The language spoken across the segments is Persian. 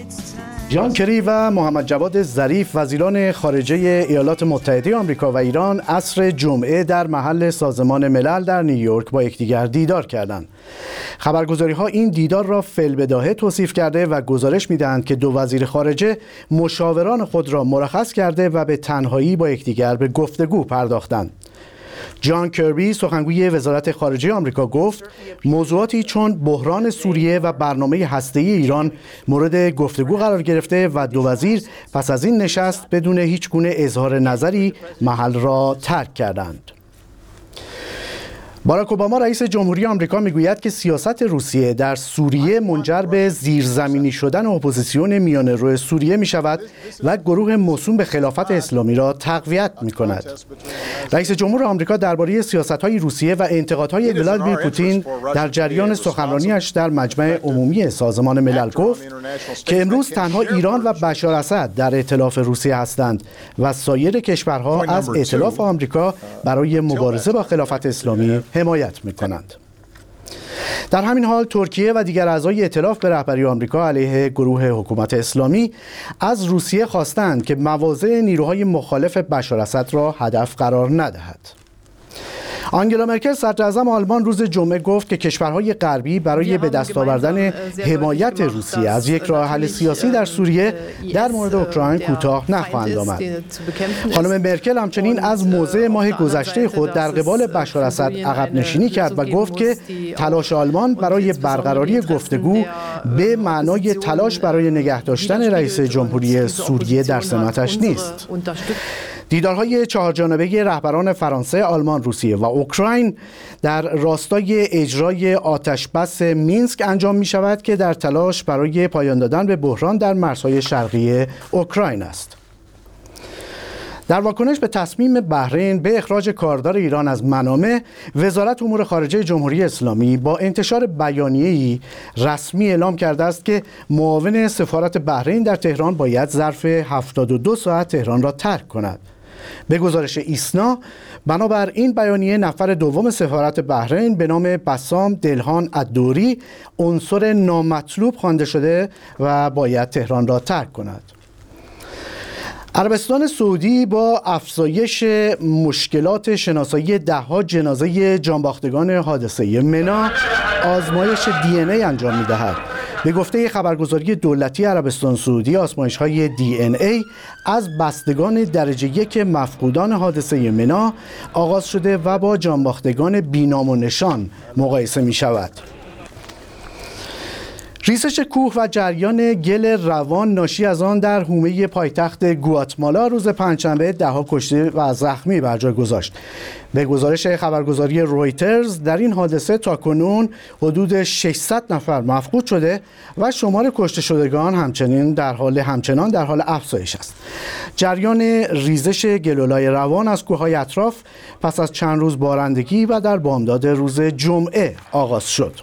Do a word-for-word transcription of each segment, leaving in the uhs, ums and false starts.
جان کری و محمد جواد ظریف وزیران خارجه ایالات متحده آمریکا و ایران عصر جمعه در محل سازمان ملل در نیویورک با یکدیگر دیدار کردند. خبرگزاری‌ها این دیدار را فی‌البداهه توصیف کرده و گزارش می‌دهند که دو وزیر خارجه مشاوران خود را مرخص کرده و به تنهایی با یکدیگر به گفتگو پرداختند. جان کربی سخنگوی وزارت خارجه آمریکا گفت موضوعاتی چون بحران سوریه و برنامه هسته‌ای ایران مورد گفتگو قرار گرفته و دو وزیر پس از این نشست بدون هیچ گونه اظهار نظری محل را ترک کردند. باراک اوباما رئیس جمهوری آمریکا میگوید که سیاست روسیه در سوریه منجر به زیرزمینی شدن اپوزیسیون میانه‌رو سوریه می شود و گروه موسوم به خلافت اسلامی را تقویت می کند. رئیس جمهور آمریکا درباره سیاست‌های روسیه و انتقادهای ولادیمیر پوتین در جریان سخنرانیش در مجمع عمومی سازمان ملل گفت که امروز تنها ایران و بشار اسد در ائتلاف روسیه هستند و سایر کشورها از ائتلاف آمریکا برای مبارزه با خلافت اسلامی حمایت می‌کنند. در همین حال ترکیه و دیگر اعضای ائتلاف به رهبری آمریکا علیه گروه حکومت اسلامی از روسیه خواستند که مواضع نیروهای مخالف بشار اسد را هدف قرار ندهد. آنگلا مرکل صدراعظم آلمان روز جمعه گفت که کشورهای غربی برای به دست آوردن حمایت روسیه از یک راه حل سیاسی در سوریه در مورد اوکراین کوتاه نخواهند آمد. خانم مرکل همچنین از موضع ماه گذشته خود در قبال بشار اسد عقب نشینی کرد و گفت که تلاش آلمان برای برقراری گفتگو به معنای تلاش برای نگه داشتن رئیس جمهوری سوریه در سمتش نیست. دیدارهای چهارجانبه رهبران فرانسه، آلمان، روسیه و اوکراین در راستای اجرای آتشبس مینسک انجام می شود که در تلاش برای پایان دادن به بحران در مرزهای شرقی اوکراین است. در واکنش به تصمیم بحرین به اخراج کاردار ایران از منامه، وزارت امور خارجه جمهوری اسلامی با انتشار بیانیه‌ای رسمی اعلام کرده است که معاون سفارت بحرین در تهران باید ظرف هفتاد و دو ساعت تهران را ترک کند. به گزارش ایسنا، بنابر این بیانیه نفر دوم سفارت بحرین به نام بسام دلهان الدوری عنصر نامطلوب خوانده شده و باید تهران را ترک کند. عربستان سعودی با افزایش مشکلات شناسایی ده‌ها جنازه جانباختگان حادثه منی آزمایش دی ان ای انجام می‌دهد. به گفته خبرگزاری دولتی عربستان سعودی، آزمایش‌های دی ان ای از بستگان درجه یک مفقودان حادثه منی آغاز شده و با جانباختگان بی‌نام و نشان مقایسه می‌شود. ریزش کوه و جریان گل روان ناشی از آن در حومه پایتخت گواتمالا روز پنجشنبه ده‌ها کشته و زخمی بر جای گذاشت. به گزارش خبرگزاری رویترز در این حادثه تاکنون حدود ششصد نفر مفقود شده و شمار کشته شدگان همچنین در حال همچنان در حال افزایش است. جریان ریزش گلولای روان از کوههای اطراف پس از چند روز بارندگی و در بامداد روز جمعه آغاز شد.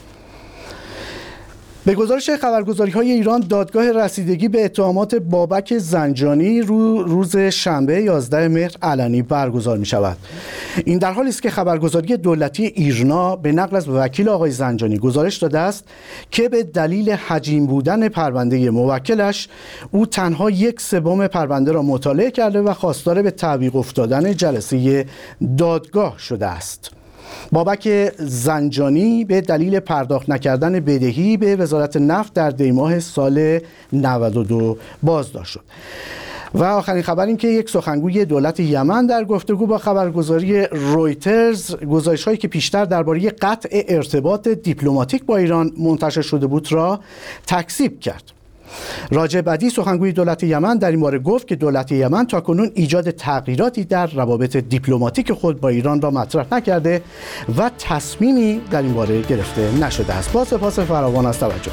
به گزارش خبرگزاری‌های ایران، دادگاه رسیدگی به اتهامات بابک زنجانی رو روز شنبه یازده مهر علنی برگزار می‌شود. این در حالی است که خبرگزاری دولتی ایرنا به نقل از وکیل آقای زنجانی گزارش داده است که به دلیل حجیم بودن پرونده موکلش، او تنها یک سوم پرونده را مطالعه کرده و خواستار به تعویق افتادن جلسه دادگاه شده است. بابک زنجانی به دلیل پرداخت نکردن بدهی به وزارت نفت در دیماه سال نود و دو بازداشت شد. و آخرین خبر این که یک سخنگوی دولت یمن در گفتگو با خبرگزاری رویترز گزارش‌هایی که پیشتر درباره قطع ارتباط دیپلماتیک با ایران منتشر شده بود را تکذیب کرد. راجع بدی سخنگوی دولت یمن در این باره گفت که دولت یمن تاکنون ایجاد تغییراتی در روابط دیپلماتیک خود با ایران را مطرح نکرده و تصمیمی در این باره گرفته نشده است. با سپاس فراوان از توجهتان.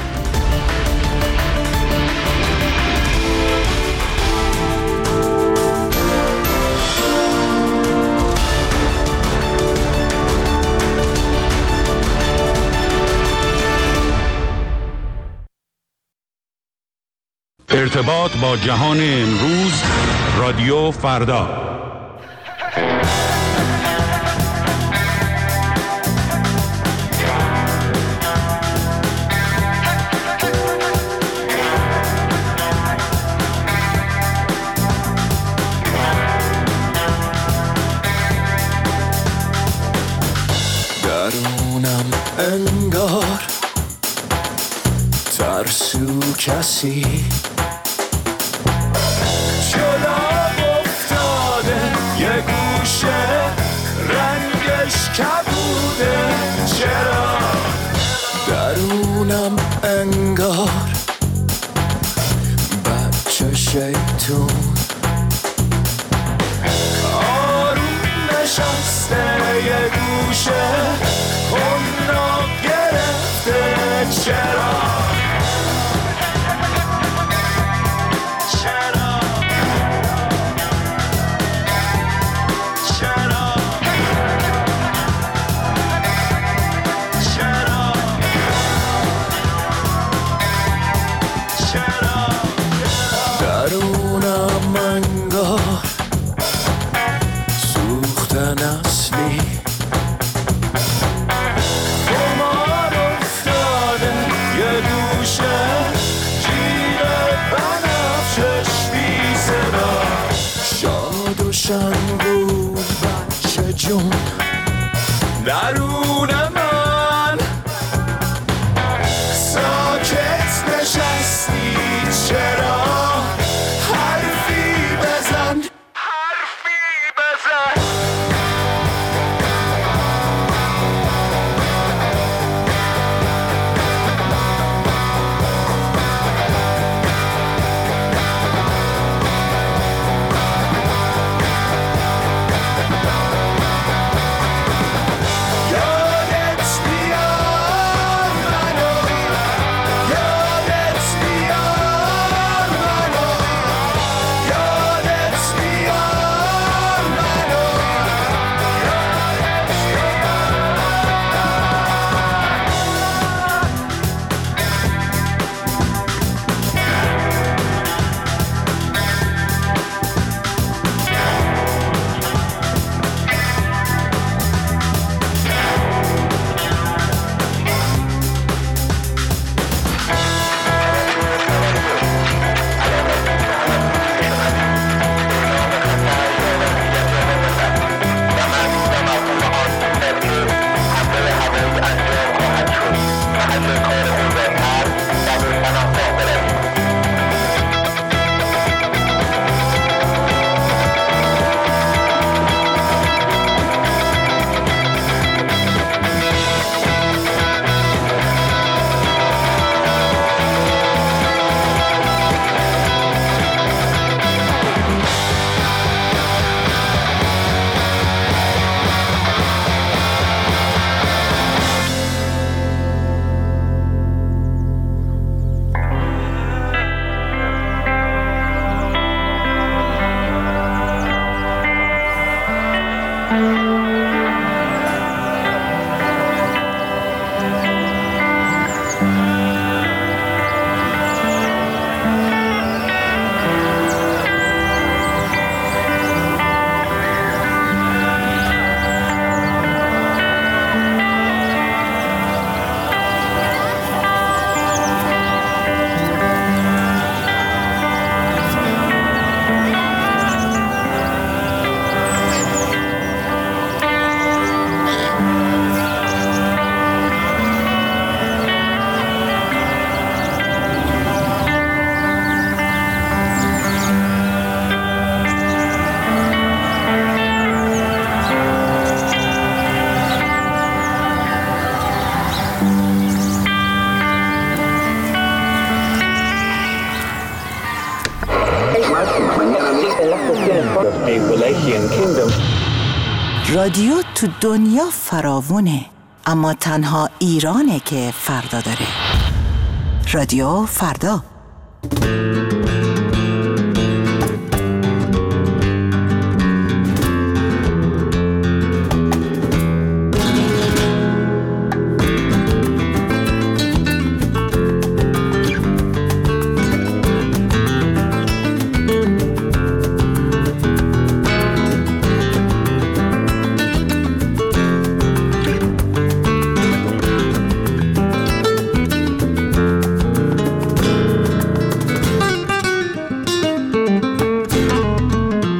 ارتباط با جهان امروز، رادیو فردا. انگار ترسو کسی جلو افتاده یه گوشه رنگش کبوده چرا درونم انگار بچه شیطون آروم نشسته یه گوشه خونو گرفته چرا چرا چرا چرا چرا درونم انگار سوختن اصلی خمار افتاده یه گوشه جیر بنفشش بی صدا شاد و شنگول بچه جون درون من ساکت نشستی چرا حرفی بزن حرفی بزن یادت بیار منو یادت بیار منو یادت بیار منو رادیو تو دنیا فراوونه، اما تنها ایرانه که فردا داره. رادیو فردا.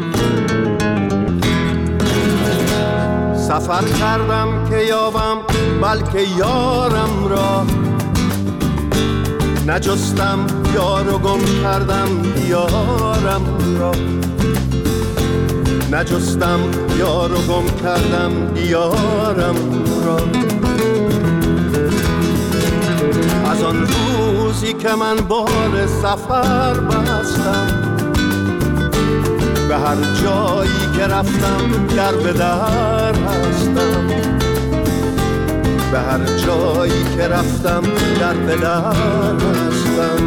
سفر کردم که یابم بلکه یارم را نجستم، یار و گم کردم یارم را نجستم، یار و گم کردم یارم را. از آن روزی که من بار سفر بستم، به هر جایی که رفتم در به در هستم، به هر جایی که رفتم در به در هستم.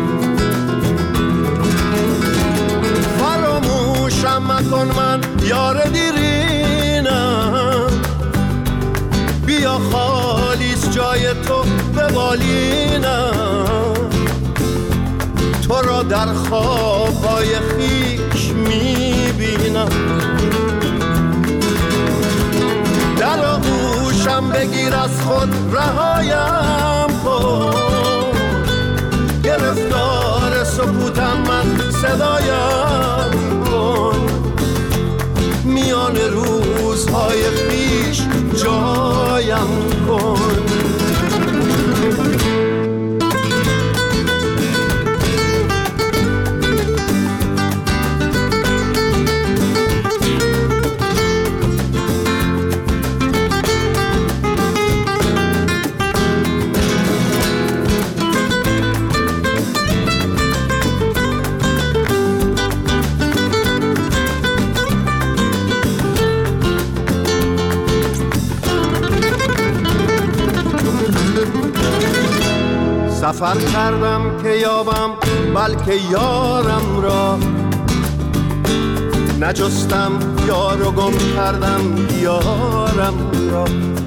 فراموشم مکن من یار دیرینم، بیا خالیست جای تو به بالینم. تو را در خوابهای خیش میبینم، در آغوشم بگیر از خود رهایم کن. گرفتار سکوتم من صدایم کن، میان روزهای خیش جایم کن. سفر کردم که یابم بلکه یارم را نجستم، یار و گم کردم یارم را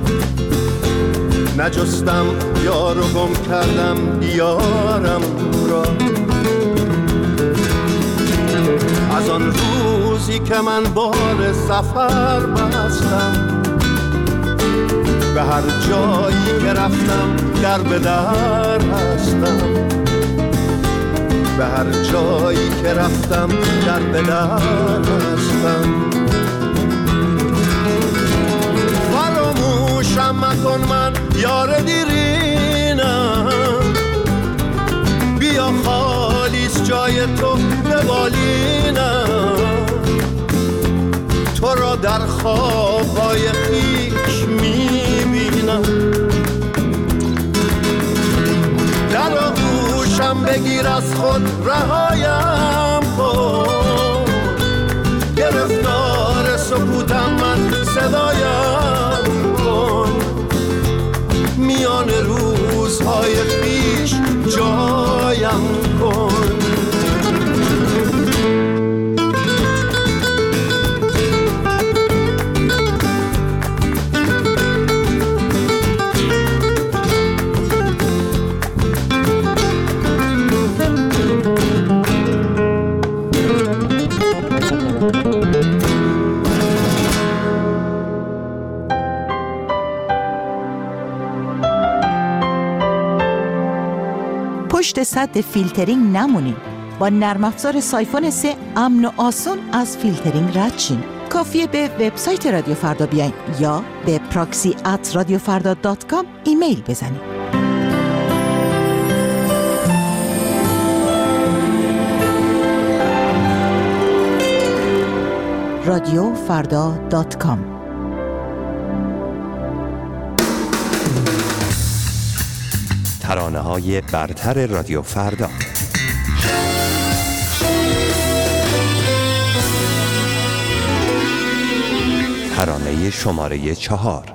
نجستم، یار و گم کردم یارم را. از آن روزی که من بار سفر بستم، به هر جایی که رفتم در به در هستم، به هر جایی که رفتم در به در هستم. فراموشم مکن من یار دیرینم، بیا خالیست جای تو به بالینم. تو را در خوابهای خیش میبینم، در آغوشم بگیر از خود رهایم کن. گرفتار سکوتم من صدایم کن، میان روزهای خیش جایم کن. پشت سد فیلترینگ نمونین. با نرم افزار سایفون سه امن و آسون از فیلترینگ رد شین. کافیه به وبسایت رادیو فردا بیاین یا به پراکسی ات رادیو فردا دات کام ایمیل بزنید. رادیو فردا دات کام. ترانه‌های برتر رادیو فردا. ترانه شماره چهار.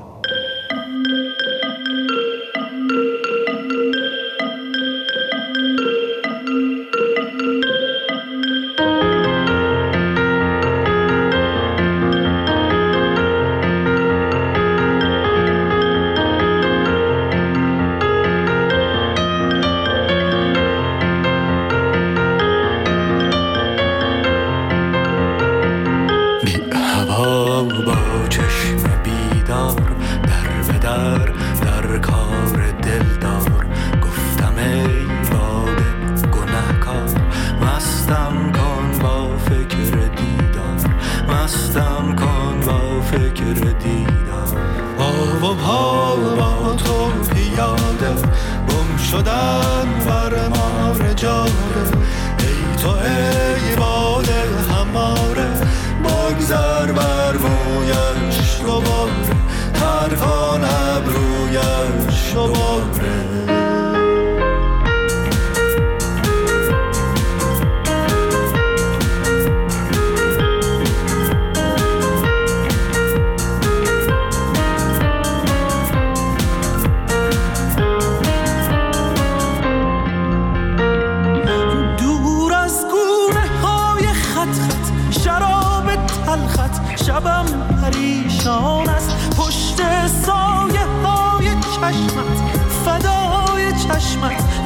با چشم بیدار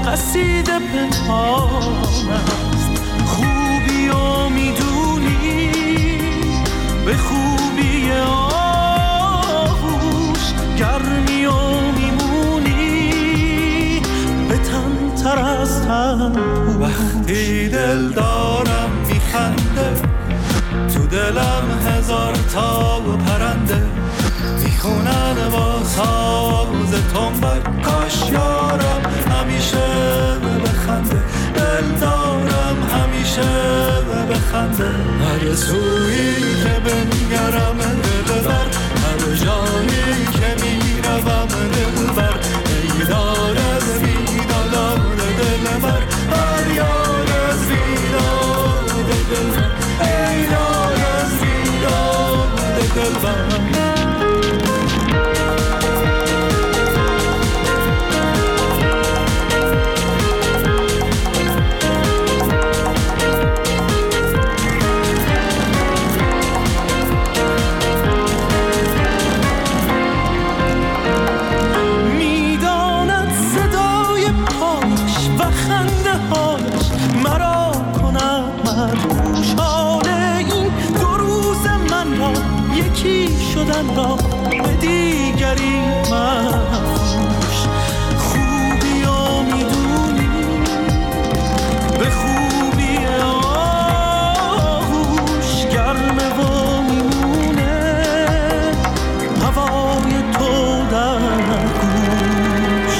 قصیده پنهان است. خوبی و میدونی به خوبی آغوش گرمی و میمونی به تن تر از تن. وقتی دل دارم میخنده تو دلم هزار تا پرنده میخونن با ساز تنبک. کاش یارم همیشه بخنده، دل دارم همیشه بخنده. هر سویی که بنگرم دلبر، هر جایی که میروم دلبر. ای دار از بیداد دلبر، هر یار از بیداد دلبر. ای دار از بیداد دلبر. شدن را به دیگری مفروش. خوبی و میدونی به خوبی آغوش گرمه و میمونه هوای تو در گوش.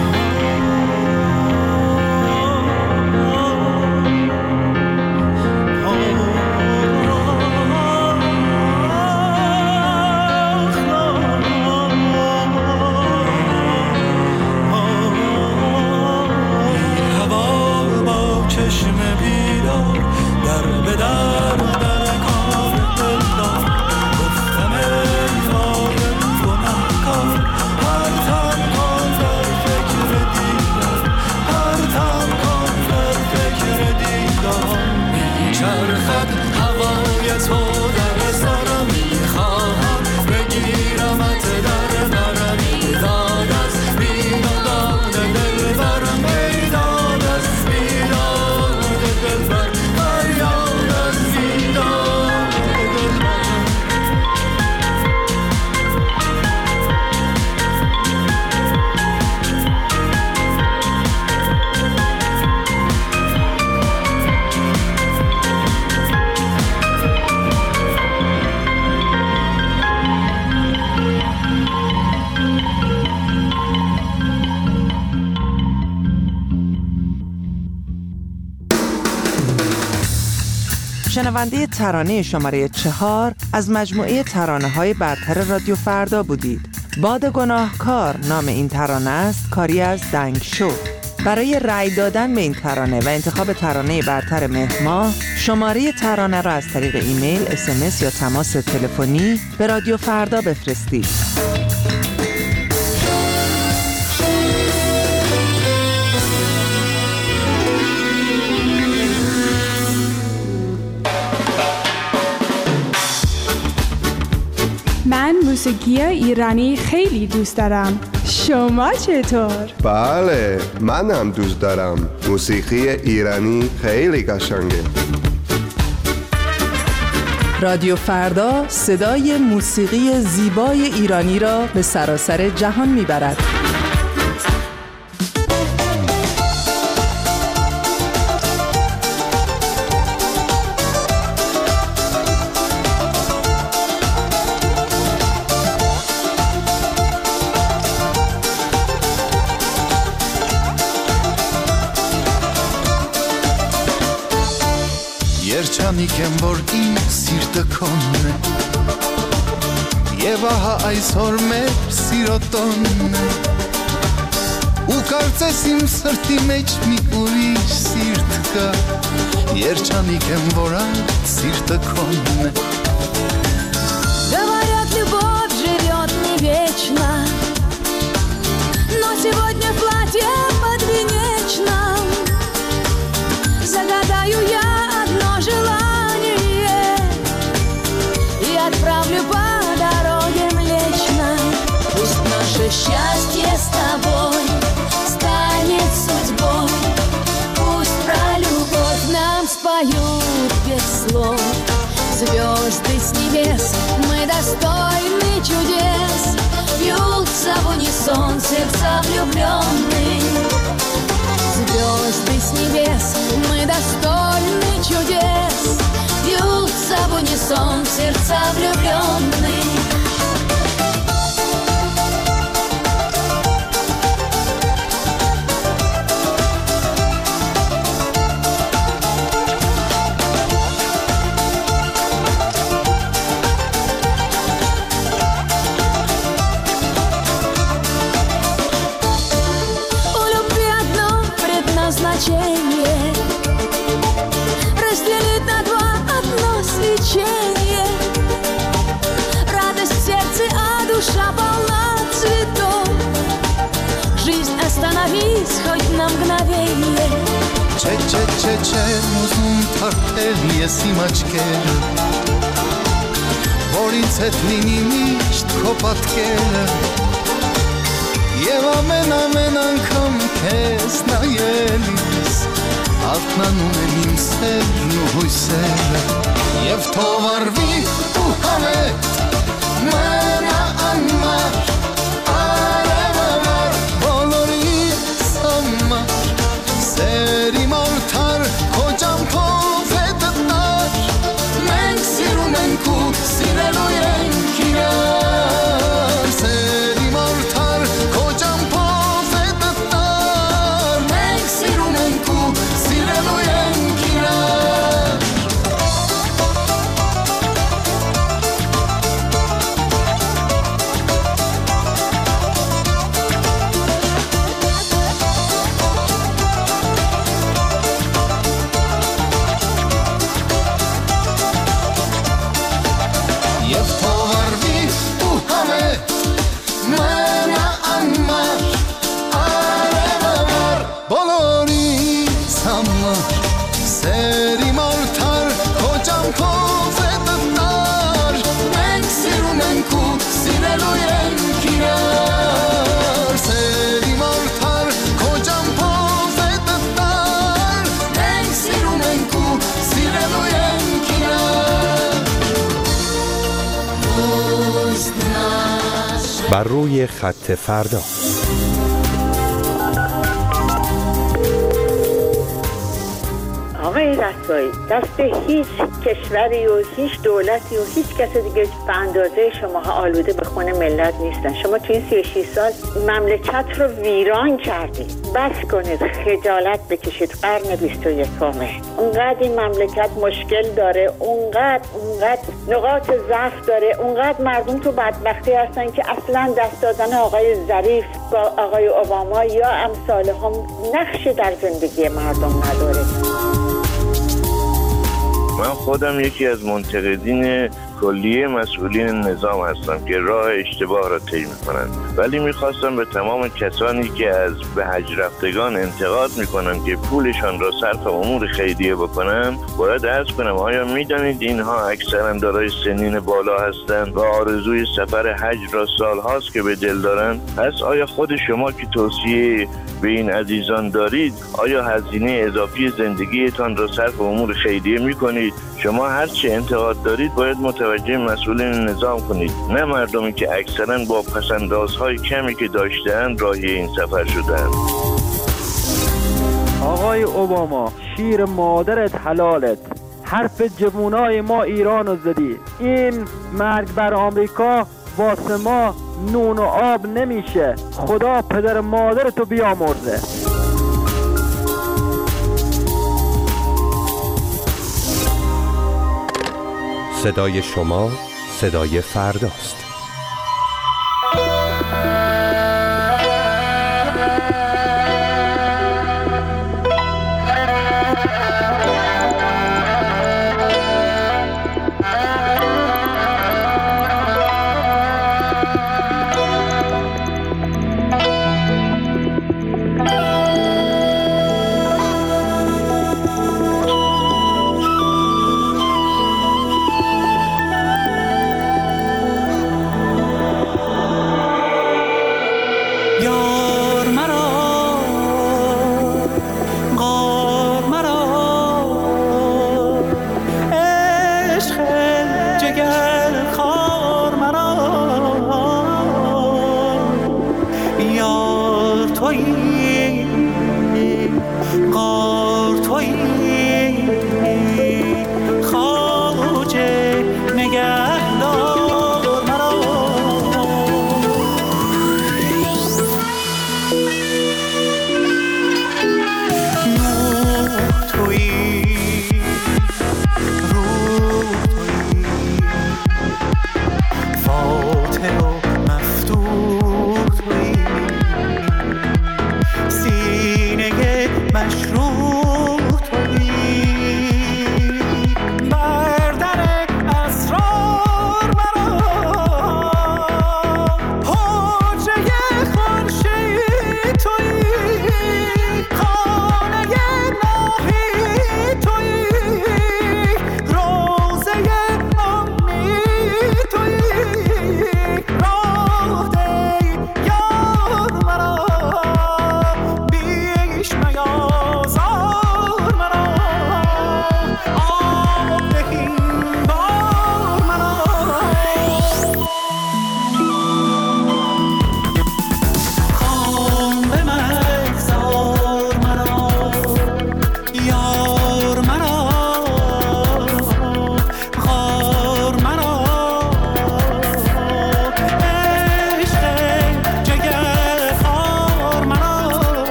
شنونده ترانه شماره چهار از مجموعه ترانه‌های برتر رادیو فردا بودید. باد گناهکار نام این ترانه است، کاری از دنگ شو. برای رأی دادن به این ترانه و انتخاب ترانه برتر مهر شماره ترانه را از طریق ایمیل، اس ام اس یا تماس تلفنی به رادیو فردا بفرستید. من موسیقی ایرانی خیلی دوست دارم. شما چطور؟ بله، من هم دوست دارم. موسیقی ایرانی خیلی قشنگه. رادیو فردا صدای موسیقی زیبای ایرانی را به سراسر جهان میبرد. Երչանիք եմ, որ իմ սիրտը քոնն է Եվ ահա այսօր մեր սիրո տոնն է Ու կարծես իմ սրտի մեջ մի ուրիշ սիրտ կա Երչանիք եմ, որ այդ սիրտը քոնն է Говорят, любовь живет не вечно Но сегодня в платье подвенечном Загадаю я одно желание И отправлю по дороге Млечной Пусть наше счастье с тобой станет судьбой поют без слов. Звезды с небес, мы достойны чудес. Бьются в унисон сердца влюбленные. Звезды с небес, мы достойны чудес. Бьются в унисон сердца влюбленные. Разделить на два одно свечение. Радость в сердце, а душа полна цветов. Жизнь остановись хоть на мгновение. چه چه چه چه موزون ترتلی سیماچکل Որից հետ լինի միշտ քո պատկերը Եվ ամեն ամեն անգամ քեզ նայելիս Արթնանում եմ իմ սերն ու հույսերը Եվ թող արվի ու համետ մնա անմար Արև ամար բոլորիս համար Սերի մորթար քո ճամփով է դտար Մենք սիրում ենք ու սիրելու ենք իրար Սերի մորթար քո ճամփով է դտար Մենք սիրում ենք ու սիրելու ենք իրար Եվ թող արվի ու համետ մնա անմար Արև ամար բոլորիս համար Սերի մորթար քո ճամփով է դտար Մենք սիրում ենք ու սիրելու ենք իրար Սերի մորթար քո ճամփով է դտար Մենք սիրում ենք ու սիրելու ենք իրար بر روی خط فردا آقای رسوایی دست هیچ کشوری و هیچ دولتی و هیچ کس دیگه به اندازه شماها آلوده به خون ملت نیستن شما تو این سی و شش سال مملکت رو ویران کردید بس کنید خجالت بکشید قرن بیست و یکمه اونقدر این مملکت مشکل داره اونقدر اونقدر نقاط ضعف داره اونقدر مردم تو بدبختی هستن که اصلا دست دادن آقای ظریف با آقای اوباما یا امثال هم نقشی در زندگی مردم نداره من خودم یکی از منتقدین کلیه مسئولین نظام هستم که راه اشتباه را طی می‌کنند ولی می‌خواستم به تمام کسانی که از به حج رفتگان انتقاد می‌کنند که پولشان را صرف امور خیریه بکنند باید عرض کنم آیا می‌دانید اینها اکثرا دارای سنین بالا هستند و آرزوی سفر حج را سال‌هاست که به دل دارند پس آیا خود شما که توصیه به این عزیزان دارید آیا هزینه اضافی زندگیتان را صرف امور خیریه می‌کنید شما هر چه انتقاد دارید باید متوجه مسئولین نظام کنید نه مردمی که اکثرا با پس‌اندازهای کمی که داشته‌اند راهی این سفر شدند آقای اوباما شیر مادرت حلالت حرف جوونای ما ایرانو زدی این مرگ بر آمریکا واسه ما نون و آب نمیشه خدا پدر مادرتو بیامرزه صدای شما صدای فرداست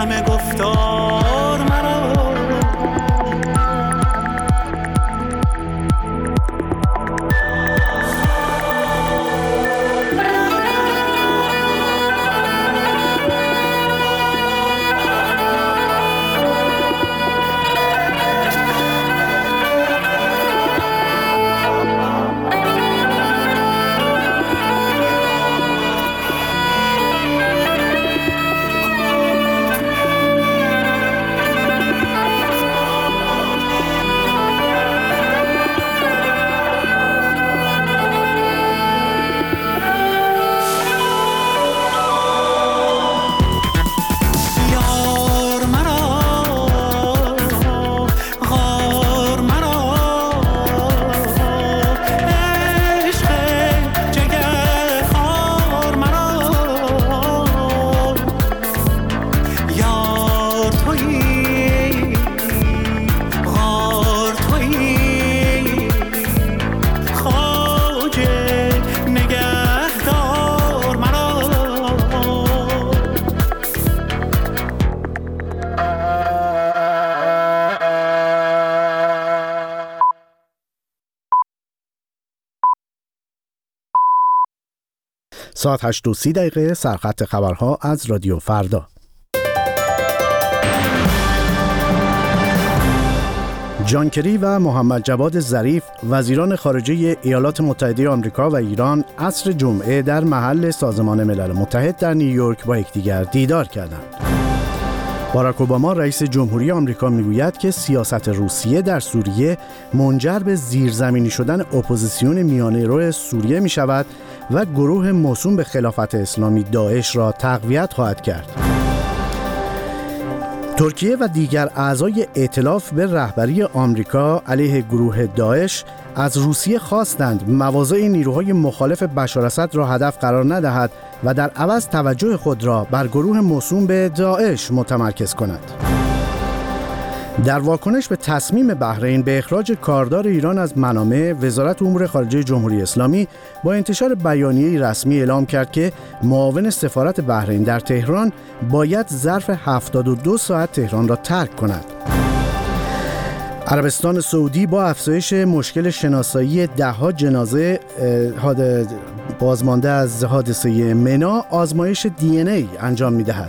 همه گفتار مرا ساعت هشت و سی دقیقه سرخط خبرها از رادیو فردا. جان کری و محمد جواد ظریف وزیران خارجه ایالات متحده آمریکا و ایران عصر جمعه در محل سازمان ملل متحد در نیویورک با یکدیگر دیدار کردند. باراک اوباما رئیس جمهوری آمریکا میگوید که سیاست روسیه در سوریه منجر به زیرزمینی شدن اپوزیسیون میانه‌رو سوریه می شود و گروه موسوم به خلافت اسلامی داعش را تقویت خواهد کرد. ترکیه و دیگر اعضای ائتلاف به رهبری آمریکا علیه گروه داعش از روسیه خواستند مواضع نیروهای مخالف بشار اسد را هدف قرار ندهد و در عوض توجه خود را بر گروه موسوم به داعش متمرکز کند. در واکنش به تصمیم بحرین به اخراج کاردار ایران از منامه، وزارت امور خارجه جمهوری اسلامی با انتشار بیانیه‌ای رسمی اعلام کرد که معاون سفارت بحرین در تهران باید ظرف هفتاد و دو ساعت تهران را ترک کند. عربستان سعودی با افزایش مشکل شناسایی ده‌ها جنازه بازمانده از حادثه منا آزمایش دی ان ای انجام می‌دهد.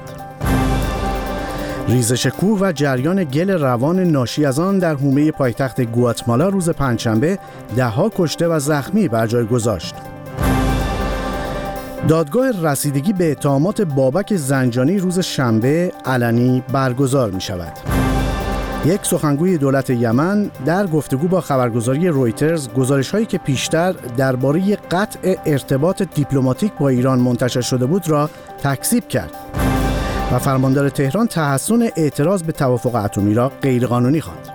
ریزش کوه و جریان گل روان ناشی از آن در حومه پایتخت گواتمالا روز پنجشنبه ده‌ها کشته و زخمی بر جای گذاشت. دادگاه رسیدگی به اتهامات بابک زنجانی روز شنبه علنی برگزار می شود. یک سخنگوی دولت یمن در گفتگو با خبرگزاری رویترز گزارش‌هایی که پیشتر درباره قطع ارتباط دیپلماتیک با ایران منتشر شده بود را تکذیب کرد و فرماندار تهران تحسن اعتراض به توافق اتمی را غیرقانونی خواند.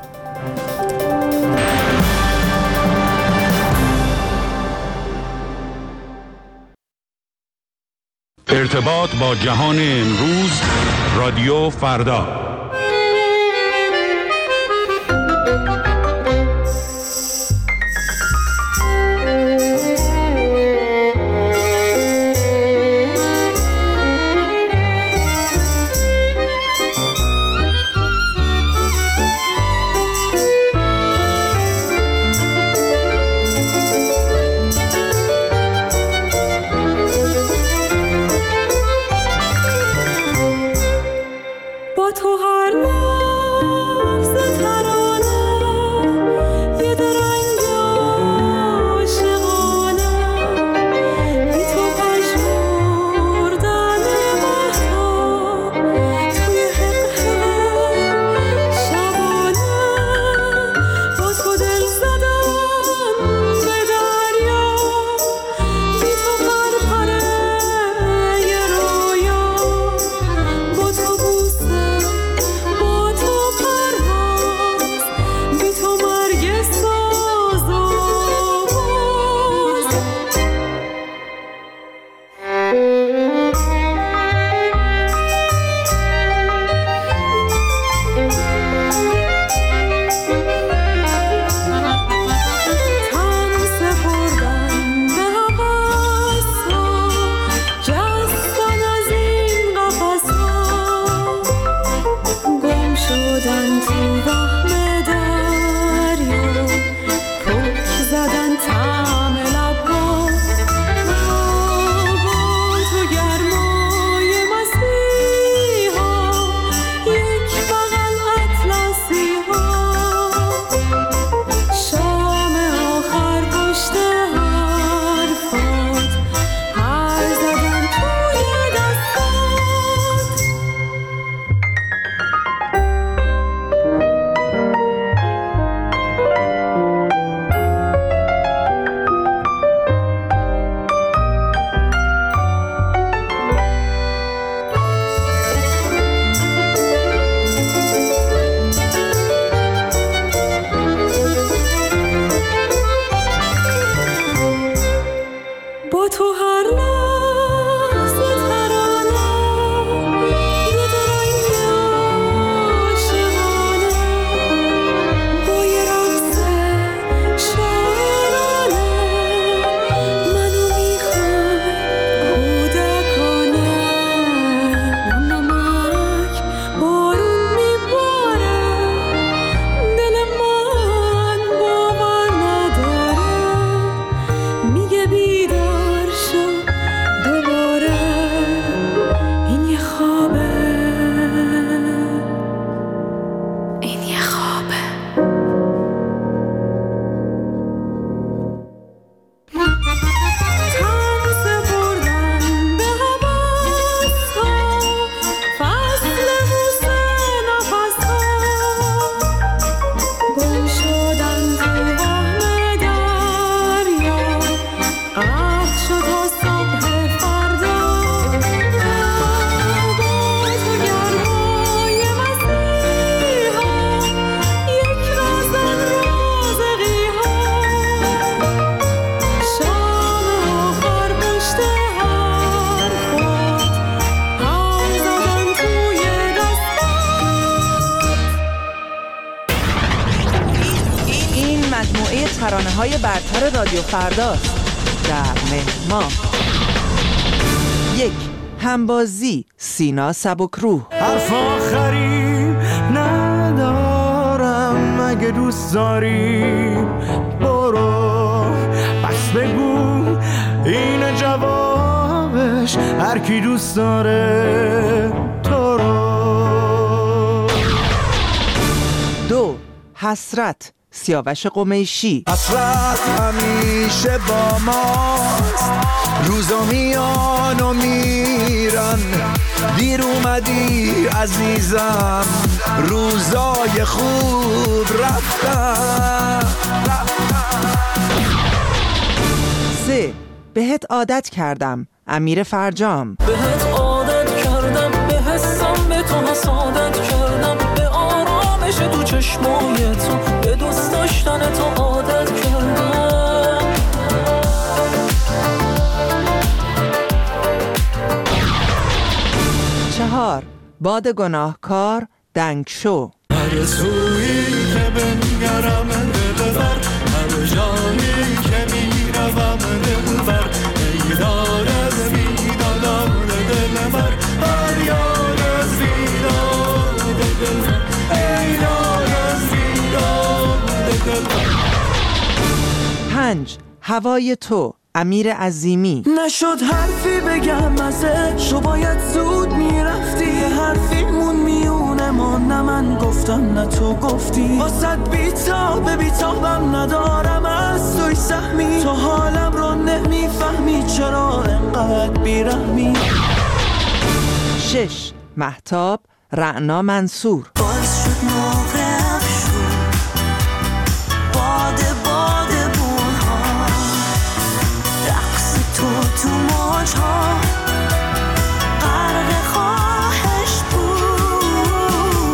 ارتباط با جهان امروز، رادیو فردا. تو ترانه‌های برتر رادیو فرداست. در مهما یک، همبازی، سینا سبکروح. حرف آخری ندارم، اگه دوست داری برو، پس بگو این جوابش، هر کی دوست داره تو رو. دو، حسرت، سیاوش قمیشی. حسرت همیشه با ماست، روزا میان و میرن، دیر اومدی عزیزم، روزای خوب رفتن. سه، بهت عادت کردم، امیر فرجام. بهت عادت کردم، به حسم به تو حسادت کردم، به آرامش تو چشمای تو، به دوست داشتن تو عادت کردم. چهار، باد گناهکار، دنگ شو. هر سویی که بنگرم دلبر، هر جایی که میروم دلبر، ای دار از بیدادم دلبر، هر یار از بیداد دلبر، ای یار از بیداد دلبر. پنج، هوای تو، امیر عظیمی. نشد حرفی بگم ازش، و باید زود میرفتی، حرفیمون میونه ما، نه من گفتم نه تو گفتی، واسد بیتاب بیتابم ندارم از توی سهمی، تو حالم رو نمیفهمی چرا انقدر بیرحمی. شش، مهتاب، رعنا منصور. باز شد موقع افشون، باده باده بونها، رقص تو تو موجها، غرق خواهش بود.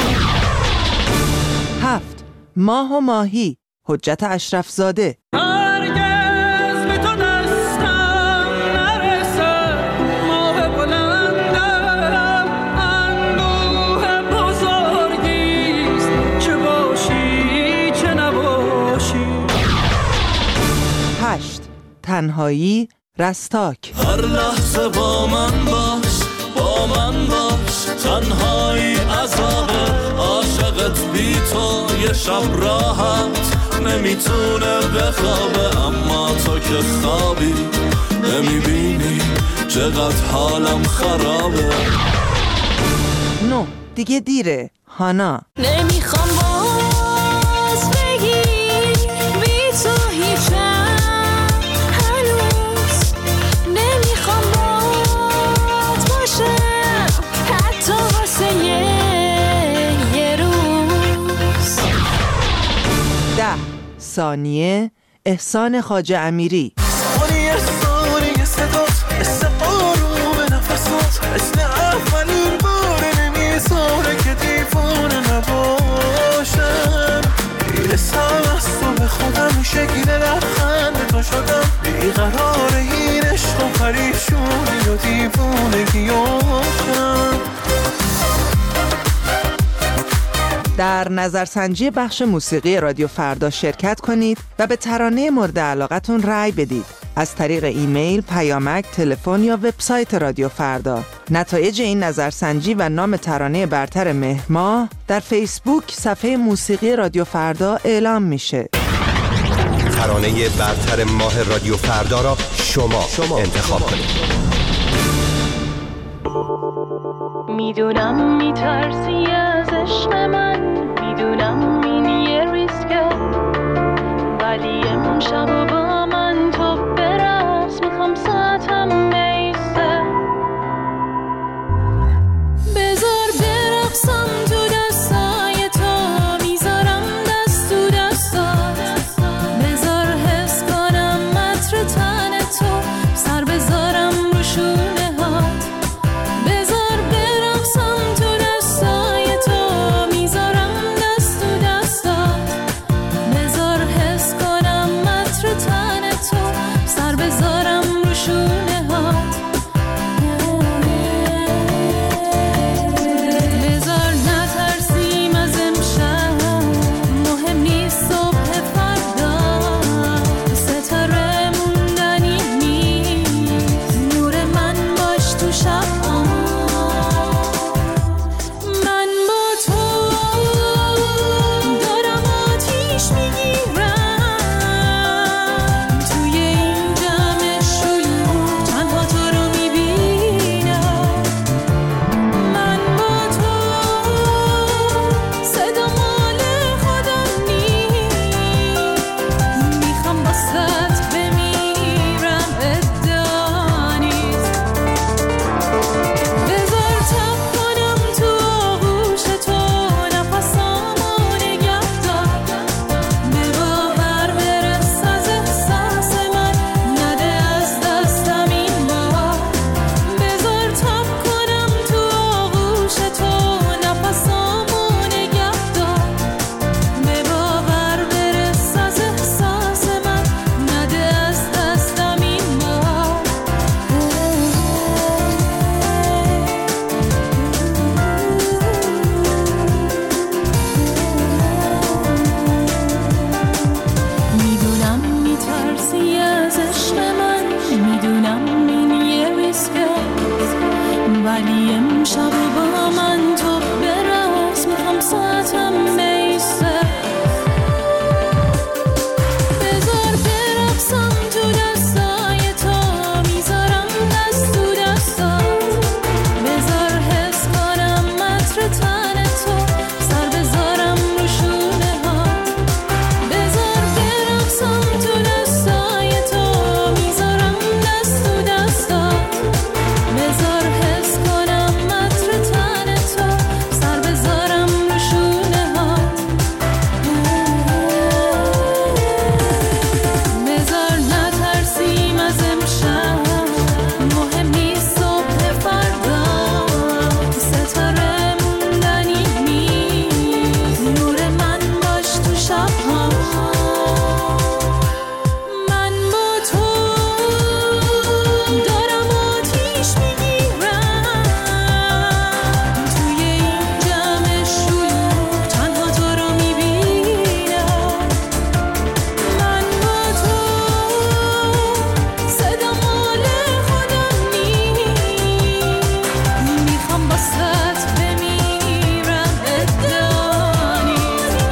هفت، ماه و ماهی، حجت اشرف زاده. هرگز به تو دستم نرسه، ماه بلندم اندوه بزرگیست، چه باشی چه نباشی. هشت، تنهایی، رستاک. هر لحظه با من باش، با من باش، تنهایی عذابه، عاشقت بی تو یه شب راحت نمیتونه بخوابه، اما تو که خوابی نمیبینی چقدر حالم خرابه. نه، دیگه دیره، هانا. نمیخوام باز بگی بی تو هیچم، هنوز نمیخوام باز باشم، حتی واسه یه, یه روز. ده، ثانیه، احسان خواجه امیری. ثانیه ثانیه صدات، مثل آروم نفسات، مثل اولین بار نمیذاره که دیوانه نباشم، میرسم از تو به خودم، شکل لبخند تو شدم، بیقرار این عشق و پریشونی و دیوونگی آشم. در نظرسنجی بخش موسیقی رادیو فردا شرکت کنید و به ترانه مورد علاقتون رأی بدید از طریق ایمیل، پیامک، تلفن یا وبسایت رادیو فردا. نتایج این نظرسنجی و نام ترانه برتر مهر ماه در فیسبوک صفحه موسیقی رادیو فردا اعلام میشه. ترانه برتر ماه رادیو فردا را شما, شما انتخاب کنید. میدونم میترسی از عشق من، میدونم این یه ریسکه، ولی امشب و با من تو برقص، میخوام ساعتم میسته. بذار برقصم تو دستای تو، میذارم دست تو دستات، بذار حس کنم عطر تن تو، سر بذارم رو شونه هات. بذار برقصم تو دستای تو، میذارم دست تو دستات، بذار حس کنم عطر تن تو، سر بذارم رو شونه هات. بذار نترسیم از امشب، مهم نیست صبح فردا، ستاره موندنی نیست، نور من باش تو شب. من با تو دارم آتیش میگیرم، توی این جمع شلوغ تنها تو رو میبینم. من با تو صدا مال خودم نیست، میخوام باست بمیرم ادعا نیست. بذار تب کنم تو آغوش تو، نفسامو نگه دار، به باور برس از احساس من، نده از دستم این بار. بذار تب کنم تو آغوش تو، نفسامو نگه دار، به باور برس از احساس من، نده از دستم این بار. میدونم میترسی از عشق من، میدونم این یه ریسکه، ولی امشب با من تو برقص، میخوام ساعتم میسته. بذار برقصم تو دستای تو، میذارم دست تو دستات، بذار حس کنم عطر تن تو، سر بذارم رو شونه هات. بذار برقصم تو دستای تو، میذارم دست تو دستات، بذار حس کنم عطر تن تو، سر بذارم رو شونه هات. بذار نترسیم از امشب، مهم نیست صبح فردا، ستاره موندنی نیست، نور من باش تو شب‌ها. من با تو دارم آتیش میگیرم، توی این جمع شلوغ تنها تو رو میبینم. من با تو صدا مال خودم نیست، میخوام باست بمیرم ادعا نیست.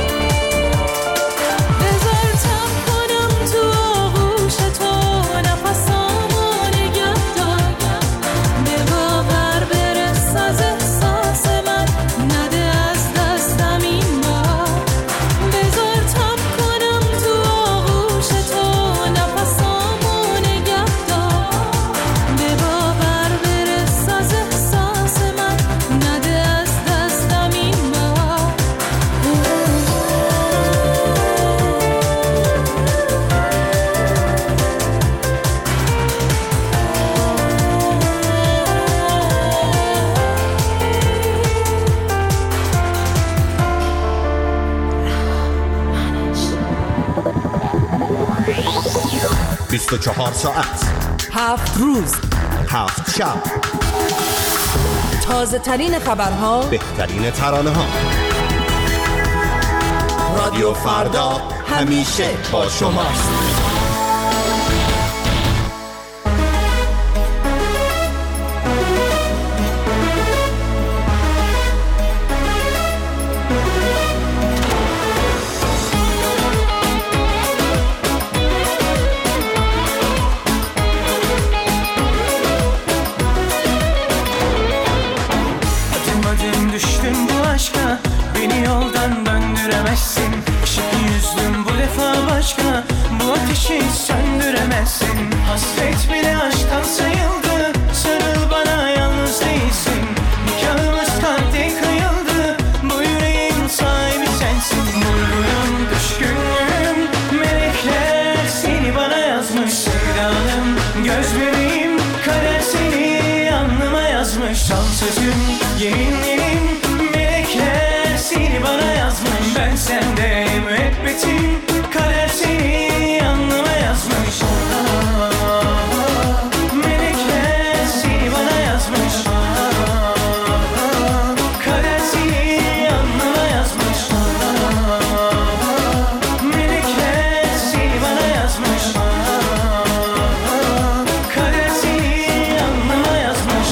بذار تب کنم تو آغوش تو، نفسامو نگه دار، به باور برس از احساس من، نده از دستم این بار. بذار تب کنم تو آغوش تو، نفسامو نگه دار، به باور برس از احساس من، نده از دستم این بار. بیست و چهار ساعت هفت روز، هفت شب، تازه ترین خبرها، بهترین ترانه ها. رادیو فردا همیشه با شماست. Söndüremezsin. Hasret bile aşktan sayıldı. Sarıl bana, yalnız değilsin. Nikahımız kalpte kıyıldı. Bu yüreğin sahibi sensin. Vurgunum, düşkünlüğüm, melekler seni bana yazmış. Sevdanım, göz bebeğim, kader seni alnıma yazmış. Son sözüm, yeminlerim, melekler seni bana yazmış. Ben sende müebbetim, kader seni alnıma yazmış. Melekler seni bana yazmış. Kader seni alnıma yazmış. Melekler seni bana yazmış. Kader seni alnıma yazmış.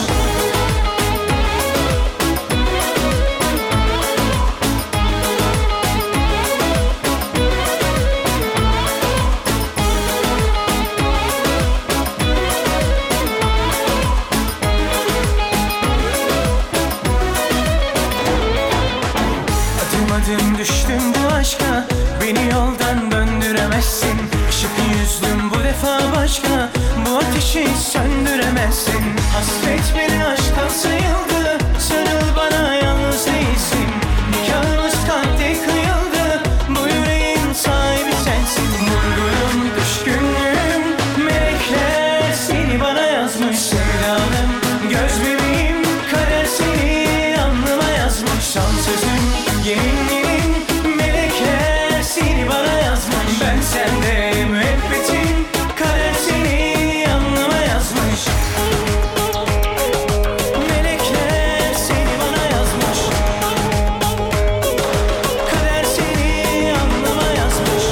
Adım düştüm bu aşka, beni yoldan döndüremezsin. Işık yüzlüm bu defa başka, bu ateşi söndüremezsin. Hasret beni aşktan sayıldı. Sarıl bana, yalnız değilsin. Nikahımız kalpte kıyıldı. Bu yüreğin sahibi sensin. Vurgunum, düşkünlüğüm, melekler seni bana yazmış. Sevdanım, göz bebeğim, kader seni alnıma yazmış. Son sözüm, yeminlerim, melekler seni bana yazmış. Ben sende müebbetim, kader seni alnıma yazmış. Melekler seni bana yazmış. Kader seni alnıma yazmış.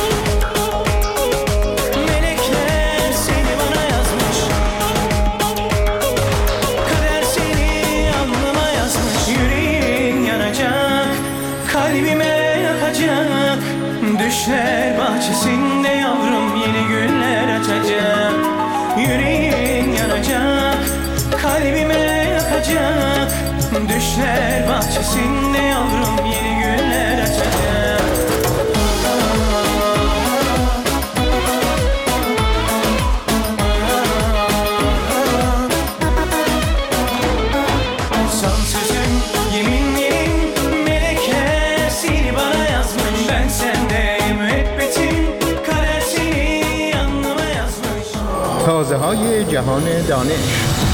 Melekler seni bana yazmış. Kader seni alnıma yazmış. Yüreğin yanacak, kalbime yakacak. Düşler bahçesinde yavrum yeni güller açacak. Yüreğin yanacak, kalbime yakacak. Düşler bahçesinde yavrum yeni güller açacak. Son sözüm, yeminlerim, melekler seni bana yazmış. Ben sende müebbetim, kader seni alnıma yazmış. تازه های جهان دانش.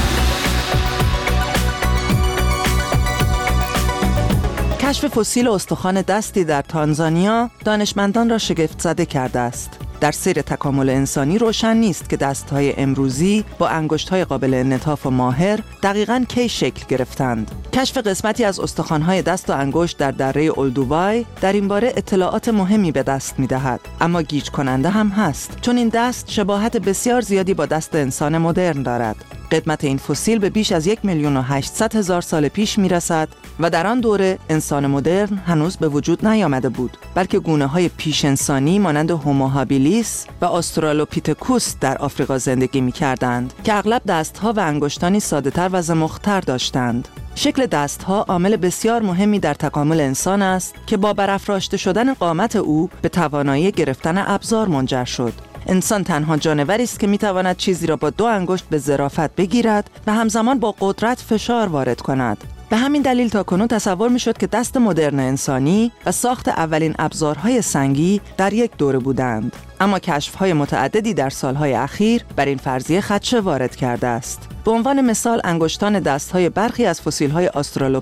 کشف فسیل استخوان دستی در تانزانیا دانشمندان را شگفت زده کرده است. در سیر تکامل انسانی روشن نیست که دست‌های امروزی با انگشت‌های قابل انعطاف و ماهر دقیقاً کی شکل گرفتند. کشف قسمتی از استخوان‌های دست و انگشت در دره اولدوبای در این باره اطلاعات مهمی به دست می‌دهد، اما گیج کننده هم هست، چون این دست شباهت بسیار زیادی با دست انسان مدرن دارد. قدمت این فسیل به بیش از یک میلیون و هشتصد هزار سال پیش میرسد و در آن دوره انسان مدرن هنوز به وجود نیامده بود، بلکه گونه‌های پیش انسانی مانند هومو هابیلیس و آسترالوپیتکوس در آفریقا زندگی می‌کردند که اغلب دست‌ها و انگشتانی ساده‌تر و زمخت‌تر داشتند. شکل دست‌ها عامل بسیار مهمی در تکامل انسان است که با برافراشته شدن قامت او به توانایی گرفتن ابزار منجر شد. انسان تنها جانوری است که می‌تواند چیزی را با دو انگشت به ظرافت بگیرد و همزمان با قدرت فشار وارد کند. به همین دلیل تاکنون تصور می‌شد که دست مدرن انسانی و ساخت اولین ابزارهای سنگی در یک دوره بودند. اما کشف‌های متعددی در سال‌های اخیر بر این فرضیه خدشه وارد کرده است. به عنوان مثال انگشتان دست‌های برخی از فسیل‌های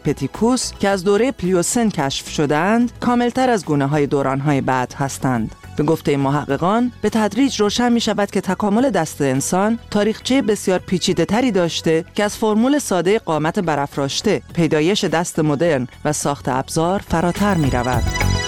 آسترالوپیتکوس که از دوره پلیوسن کشف شدند، کاملتر از گونه‌های دوران‌های بعد هستند. به گفته محققان به تدریج روشن می شود که تکامل دست انسان تاریخچه بسیار پیچیده تری داشته که از فرمول ساده قامت برافراشته، پیدایش دست مدرن و ساخت ابزار فراتر می رود.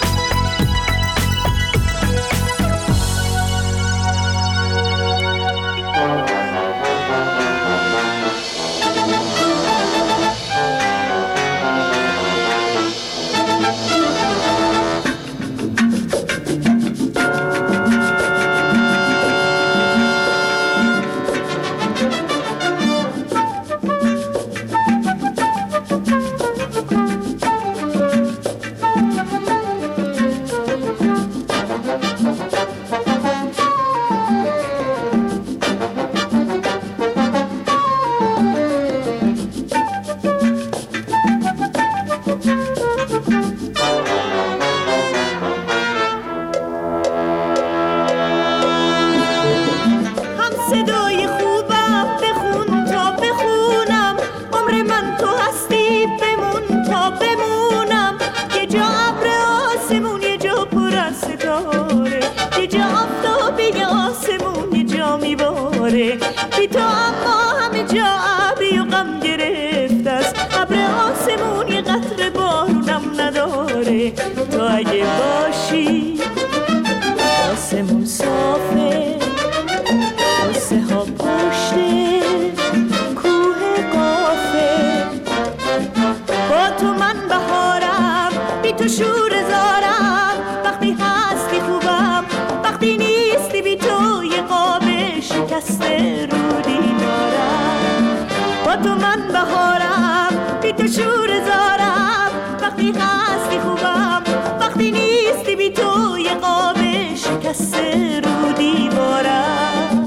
بی تو اما همه جا ابری و غم گرفته است، ابر آسمون یه قطره بارونم نداره. تو اگه باشی آسمون صافه، قصه ها پشته کوه قافه. با تو من بهارم، بی تو شور زارم، وقتی هستی خوبم، وقتی نیستی بی تو یه قاب شکسته رو دیوارم. با تو من بهارم، بی تو شور زارم، وقتی هستی خوبم، وقتی نیستی بی تو یه قاب شکسته رو دیوارم.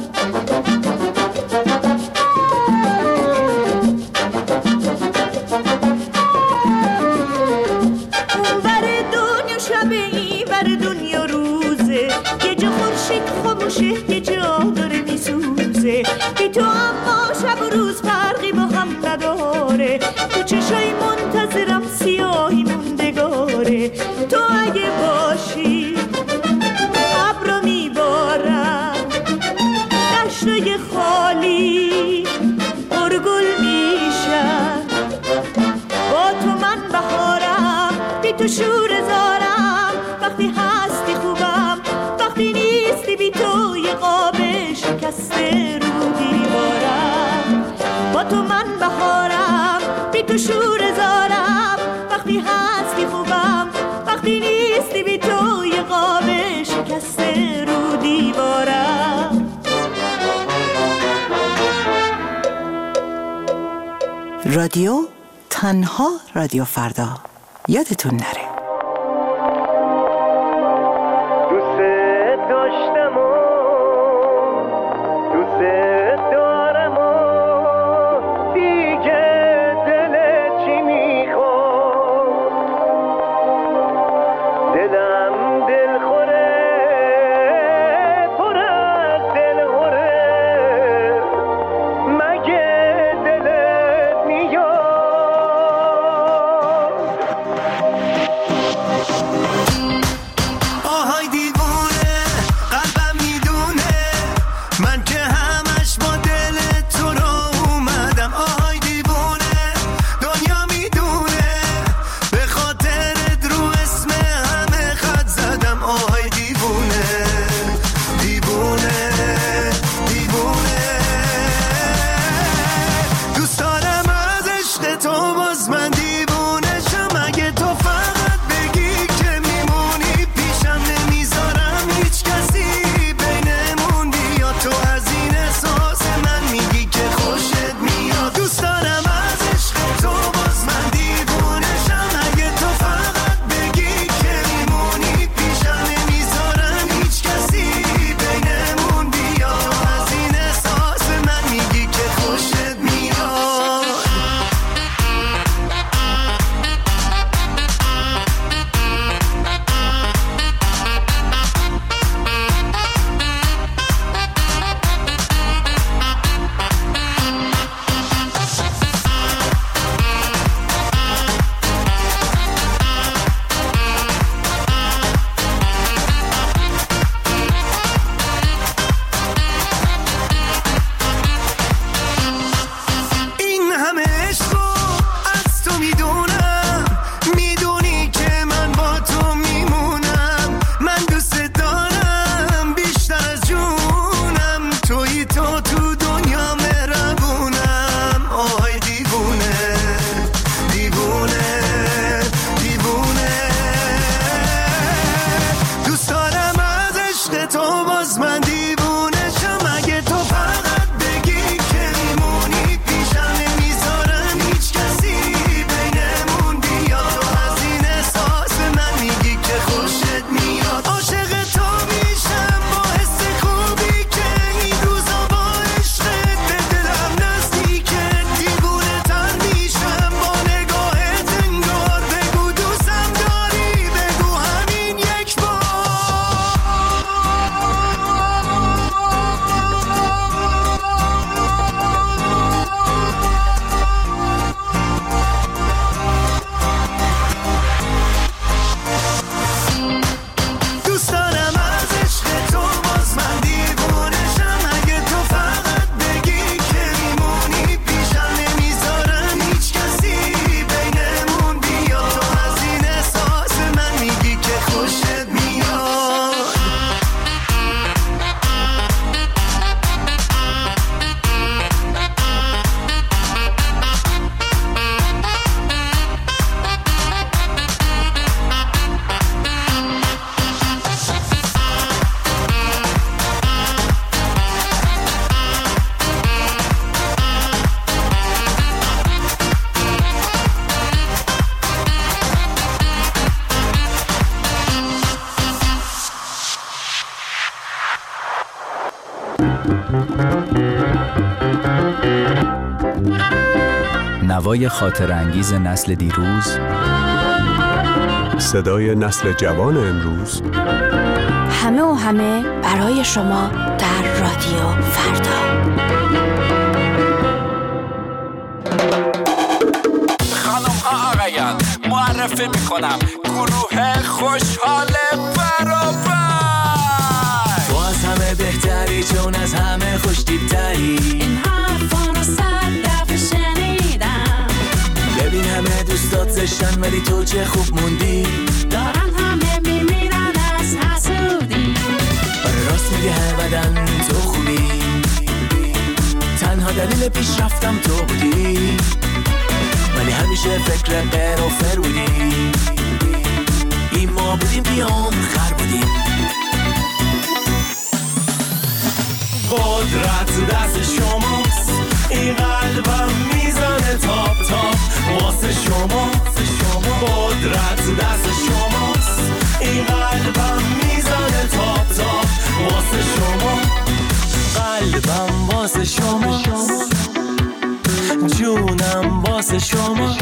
اون بر دنیا شبه، این بر دنیا روزه، یه جا خورشید خاموشه، یه جا داره میسوزه. بی تو اما شب و روز فرقی با هم نداره، تو چشای منتظرم سیاهی موندگاره. تو اگه باشی ابرو میبارم، دشتای خالی پرگل میشن. با تو من بهارم، بی تو شور زارم، وقتی هستی خوبم، وقتی نیستی بی تو یه قاب شکسته رو دیوارم. با تو من بهارم، بی تو شور زارم، وقتی هستی خوبم، وقتی نیستی بی تو یه قاب شکسته رو دیوارم. رادیو تنها رادیو فردا، یادتون نره. همه عشقو از تو میدونم، میدونی که من با تو میمونم. من دوست دارم بیشتر از جونم، توی تو تو دنیا مهربونم. آهای دیوونه دیوونه دیوونه، دوست دارم از عشق تو باز من دیوونه شم. اگه تو فقط بگی که میمونی پیشم نمیذارم هیچ کسی بینمون بیاد. و از این احساس من میگی که خوشت میاد. عاشق تو میشم با حس خوبی که این روزا با عشقت به دلم نزدیکه. دیوونه تر میشم با نگاهت انگار. بگو دوستم داری، بگو همین یک بار. دوست دارم از عشق تو باز من دیوونه شم. اگه تو فقط بگی که میمونی پیشم نمیذارم هیچ کسی بینمون بیاد. و از این احساس من میگی که خوشت میاد. نوای خاطر انگیز نسل دیروز، صدای نسل جوان امروز، همه و همه برای شما در رادیو فردا. خانم ها آقایان، معرفی میکنم گروه خوشحال برابر. تو از همه بهتری چون از همه خوشتیبتری. این حرفا رو صد دفعه شنیدم. ببین همه دوستات زشتن ولی تو چه خوب موندی. دارن همه میمیرن از حسودی. آره راست میگه هر بدن تو خوبی. تنها دلیل پیشرفتم تو بودی. ولی همیشه فکر غیر و فر بودی. این ما بودیم بیام خر بودیم. قدرت دست شماست، این قلبم میزنه تاپ تاپ واسه شما. قدرت دست شماست، این قلبم میزنه تاپ تاپ واسه شما. قلبم واسه شما، جونم واسه شما.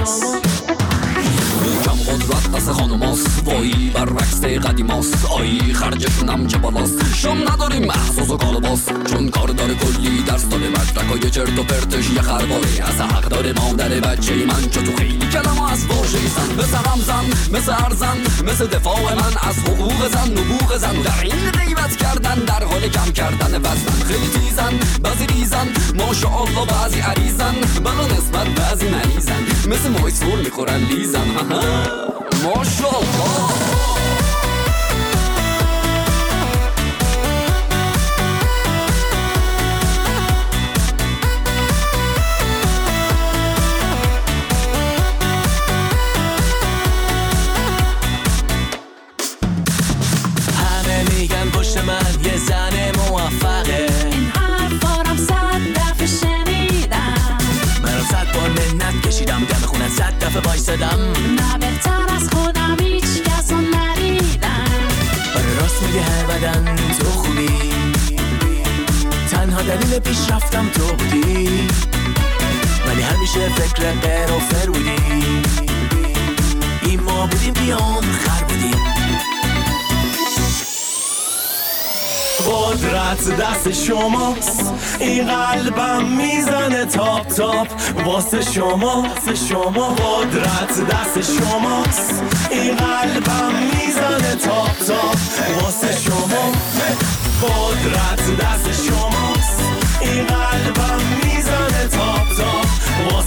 کم قدرت دست خانوماست، وایی برعکس قدیماست. آیی خرجشونم چه بالاست، شم نداریم محسوس و کالباست. چون کار داره کلی درس داره، مدرکای چرت و پرتش یه خرباره. از حق داره مادر بچه من، چو تو خیلی کلمه از واژه زن. مثل همزن، مثل ارزن، مثل دفاع من از حقوق زن. نبوغ زن در این غیبت کردن، در حال کم کردن وزن. خیلی تیزن، بعضی ریزن، ماشاءالله بعضی عریزن. بلا نسبت بعضی مریضن، مثل مایسور میخورن لیزن. ماشاءالله. همه میگن پشت من یه زن موفقه. این حرفارم صد دفعه شنیدم. منم صد بار منت کشیدم، دم خونت صد دفعه وایسادم. نه بهتر از خودم هیچ کس رو ندیدم. آره راست میگه هر بدن تو خوبی. تنها دلیل پیشرفتم تو بودی. ولی همیشه فکر غیر و فر بودی. این ما بودیم بیام خر بودیم. قدرت دست شماست، این قلبم میزنه تاپ تاپ واسه شما. شما قدرت دست شماست، این قلبم میزنه تاپ تاپ واسه شما. قدرت دست شماست، این قلبم میزنه تاپ تاپ